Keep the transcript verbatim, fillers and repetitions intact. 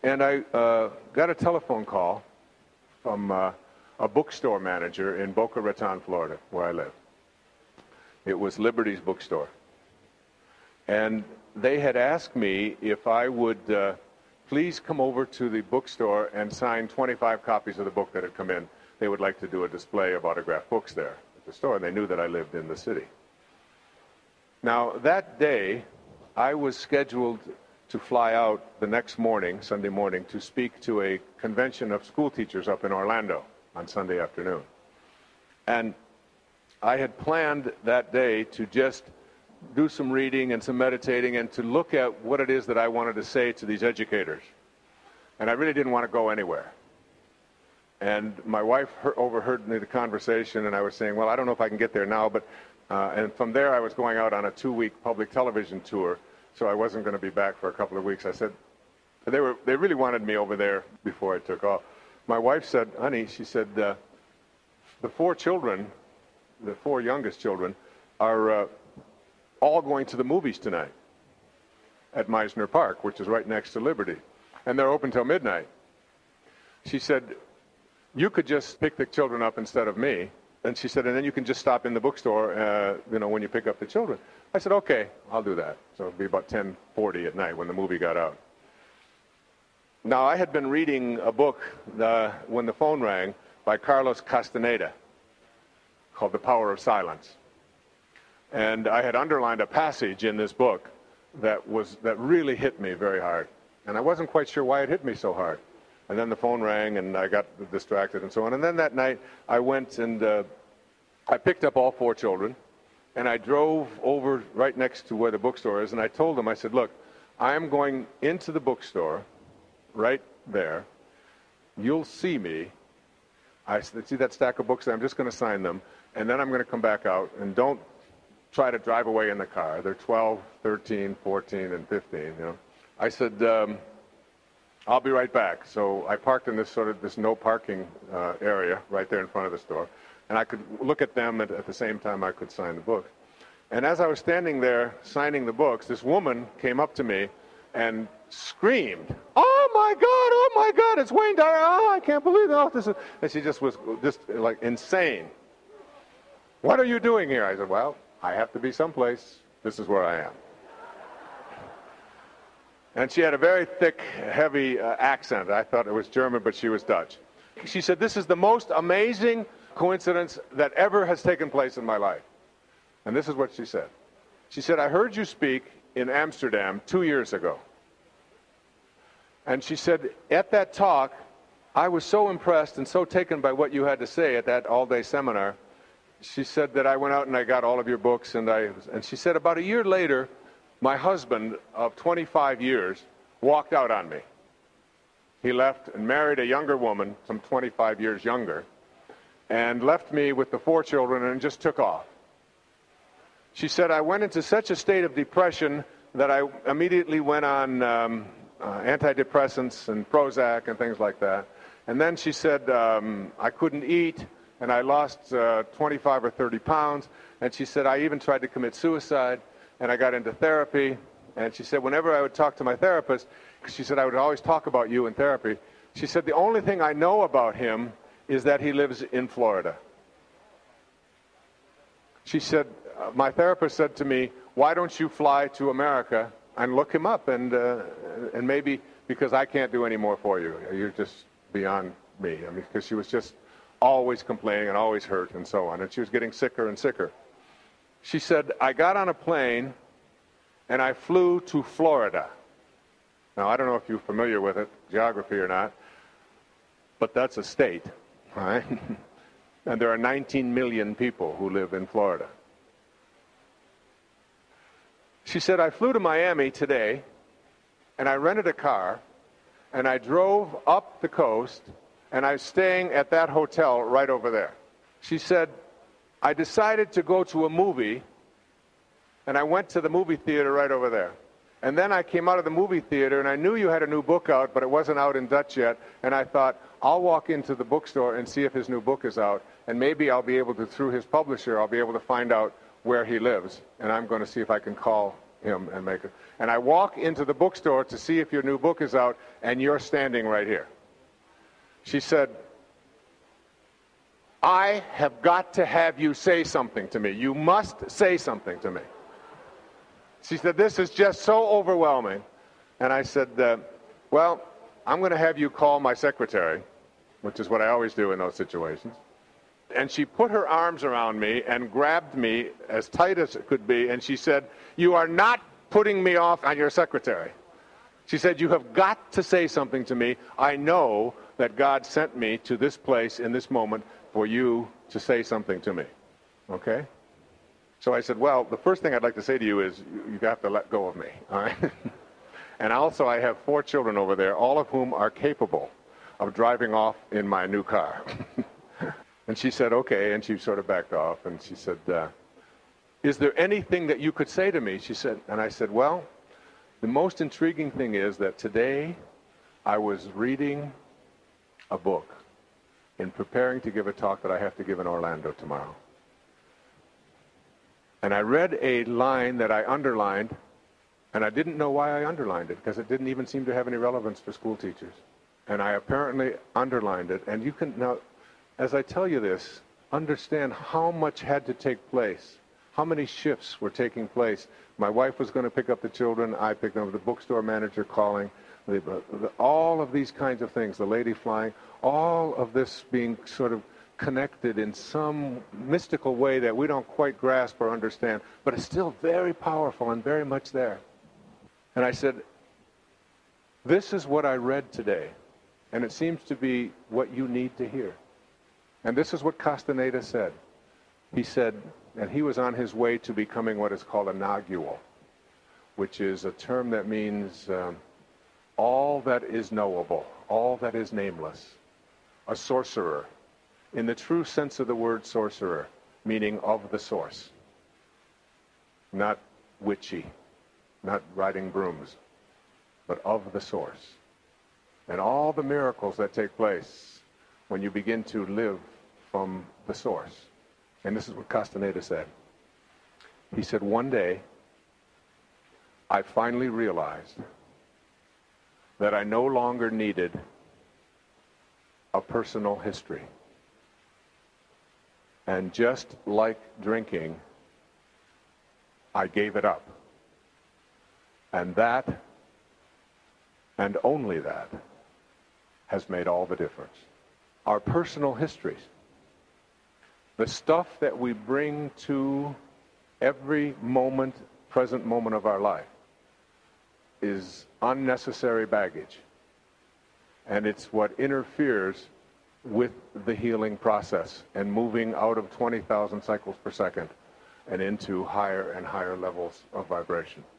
And I uh, got a telephone call from uh, a bookstore manager in Boca Raton, Florida, where I live. It was Liberty's bookstore. And they had asked me if I would uh, please come over to the bookstore and sign twenty-five copies of the book that had come in. They would like to do a display of autographed books there at the store, and they knew that I lived in the city. Now, that day, I was scheduled to fly out the next morning, Sunday morning, to speak to a convention of school teachers up in Orlando on Sunday afternoon. And I had planned that day to just do some reading and some meditating and to look at what it is that I wanted to say to these educators. And I really didn't want to go anywhere. And my wife heard, overheard me the conversation, and I was saying, well, I don't know if I can get there now, but uh, and from there I was going out on a two-week public television tour, so I wasn't going to be back for a couple of weeks. I said, they were they really wanted me over there before I took off. My wife said, honey, she said, uh, the four children, the four youngest children, are uh, all going to the movies tonight at Meisner Park, which is right next to Liberty. And they're open till midnight. She said, you could just pick the children up instead of me. And she said, and then you can just stop in the bookstore, uh, you know, when you pick up the children. I said, okay, I'll do that. So it'll be about ten forty at night when the movie got out. Now, I had been reading a book uh, when the phone rang by Carlos Castaneda called The Power of Silence. And I had underlined a passage in this book that was that really hit me very hard. And I wasn't quite sure why it hit me so hard. And then the phone rang, and I got distracted and so on. And then that night, I went and uh, I picked up all four children, and I drove over right next to where the bookstore is, and I told them, I said, look, I'm going into the bookstore right there. You'll see me. I said, see that stack of books there? I'm just going to sign them, and then I'm going to come back out, and don't try to drive away in the car. They're twelve, thirteen, fourteen, and fifteen, you know. I said, um, I'll be right back. So I parked in this sort of this no parking uh, area right there in front of the store, and I could look at them at, at the same time I could sign the books. And as I was standing there signing the books, this woman came up to me and screamed, "Oh my God! Oh my God! It's Wayne Dyer! Oh, I can't believe it! Oh, this is..." And she just was just like insane. "What are you doing here?" I said, "Well, I have to be someplace. This is where I am." And she had a very thick, heavy uh, accent. I thought it was German, but she was Dutch. She said, "This is the most amazing coincidence that ever has taken place in my life." And this is what she said. She said, "I heard you speak in Amsterdam two years ago." And she said, at that talk, I was so impressed and so taken by what you had to say at that all-day seminar. She said that I went out and I got all of your books, and I and she said about a year later, my husband of twenty-five years walked out on me. He left and married a younger woman, some twenty-five years younger, and left me with the four children and just took off. She said, I went into such a state of depression that I immediately went on um, uh, antidepressants and Prozac and things like that. And then she said, um, I couldn't eat, and I lost uh, twenty-five or thirty pounds. And she said, I even tried to commit suicide, and I got into therapy. And she said, whenever I would talk to my therapist, she said, I would always talk about you in therapy. She said, the only thing I know about him is that he lives in Florida. She said, uh, my therapist said to me, why don't you fly to America and look him up, and uh, and maybe, because I can't do any more for you. You're just beyond me. I mean, because she was just always complaining and always hurt and so on. And she was getting sicker and sicker. She said, I got on a plane and I flew to Florida. Now, I don't know if you're familiar with it, geography or not, but that's a state, right? And there are nineteen million people who live in Florida. She said, I flew to Miami today, and I rented a car, and I drove up the coast, and I was staying at that hotel right over there. She said, I decided to go to a movie, and I went to the movie theater right over there. And then I came out of the movie theater, and I knew you had a new book out, but it wasn't out in Dutch yet, and I thought, I'll walk into the bookstore and see if his new book is out, and maybe I'll be able to, through his publisher, I'll be able to find out where he lives, and I'm going to see if I can call him and make it. And I walk into the bookstore to see if your new book is out, and you're standing right here. She said, I have got to have you say something to me. You must say something to me. She said, this is just so overwhelming. And I said, uh, well, I'm going to have you call my secretary, which is what I always do in those situations. And she put her arms around me and grabbed me as tight as it could be, and she said, you are not putting me off on your secretary. She said, you have got to say something to me. I know that God sent me to this place in this moment for you to say something to me. Okay? So I said, well, the first thing I'd like to say to you is you have to let go of me. All right? And also I have four children over there, all of whom are capable of driving off in my new car. And she said, okay, and she sort of backed off, and she said, uh, is there anything that you could say to me? She said, and I said, well, the most intriguing thing is that today I was reading a book in preparing to give a talk that I have to give in Orlando tomorrow. And I read a line that I underlined, and I didn't know why I underlined it, because it didn't even seem to have any relevance for school teachers. And I apparently underlined it, and you can now, as I tell you this, understand how much had to take place, how many shifts were taking place. My wife was going to pick up the children, I picked up the bookstore manager calling, the, the, all of these kinds of things, the lady flying, all of this being sort of connected in some mystical way that we don't quite grasp or understand, but it's still very powerful and very much there. And I said, this is what I read today, and it seems to be what you need to hear. And this is what Castaneda said. He said, and he was on his way to becoming what is called a nagual, which is a term that means um, all that is knowable, all that is nameless, a sorcerer, in the true sense of the word sorcerer, meaning of the source, not witchy, not riding brooms, but of the source. And all the miracles that take place when you begin to live from the source. And this is what Castaneda said. He said, one day, I finally realized that I no longer needed a personal history. And just like drinking, I gave it up. And that, and only that, has made all the difference. Our personal histories, the stuff that we bring to every moment, present moment of our life, is unnecessary baggage. And it's what interferes with the healing process and moving out of twenty thousand cycles per second and into higher and higher levels of vibration.